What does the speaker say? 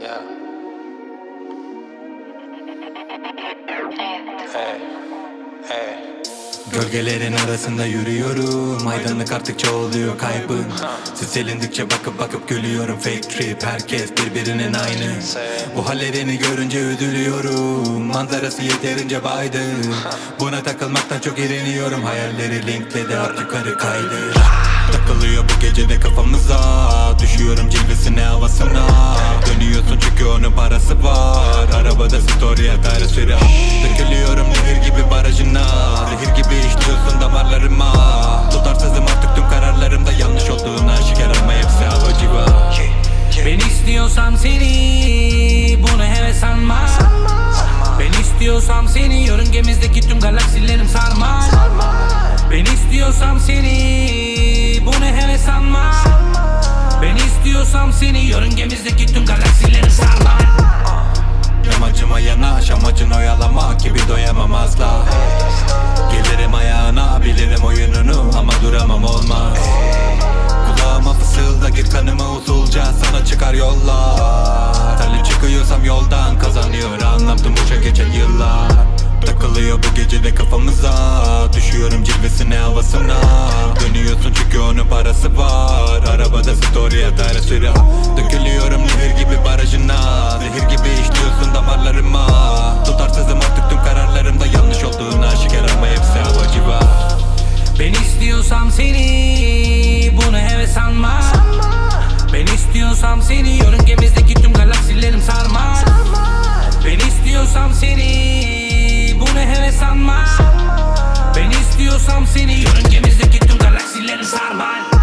Yeah. Hey. Hey. Gölgelerin arasında yürüyorum. Aydınlık artık çoğalıyor kaybım. Siz elindikçe bakıp gülüyorum. Fake trip, herkes birbirinin aynı. Bu hallerini görünce üzülüyorum. Manzarası yeterince baydı. Buna takılmaktan çok iriniyorum. Hayalleri linkledi, at yukarı kaydı. Takılıyor bu gecede kafamıza. Düşüyorum cilvesine, havasına. Dönüyorsun çünkü onun parası var. Arabada story atar sıra. Dökülüyorum nehir gibi barajına. Zehir gibi işliyorsun damarlarıma. Tutarsızım artık tüm kararlarımda. Yanlış olduğunu aşikar ama hepsi hava civa. Ben istiyorsam seni, bunu heves sanma. Ben istiyorsam seni, yörüngemizdeki tüm galaksilerim sarmaz. Ben istiyorsam seni, bunu heves sanma. Ben istiyorsam seni, yörüngemizdeki tüm galaksilerim sarmaz. Yamacıma yanaş, amacın oyalamak gibi doyamam asla. Gelirim ayağına, bilirim oyununu ama duramam olmaz. Kulağıma fısılda, gir kanıma usulca, sana çıkar yollar. Terli çıkıyorsam yoldan, kazanıyor anlam tüm boşa geçen yıllar. Takılıyor bu gecede kafamıza. Düşüyorum cilvesine, havasına. Dönüyorsun çünkü onun parası var. Arabada story atar sıra. Dökülüyorum nehir gibi barajına. Zehir gibi işliyorsun damarlarıma. Tutarsızım artık tüm kararlarımda. Yanlış olduğunu aşikar ama hepsi hava civa. Ben istiyorsam seni, bunu heves sanma. Ben istiyorsam seni, yörüngemizdeki tüm galaksilerim sarmaz. Ben istiyorsam seni, bunu heves sanma. Ben istiyorsam seni, yörüngemizdeki tüm galaksilerim sarmaz.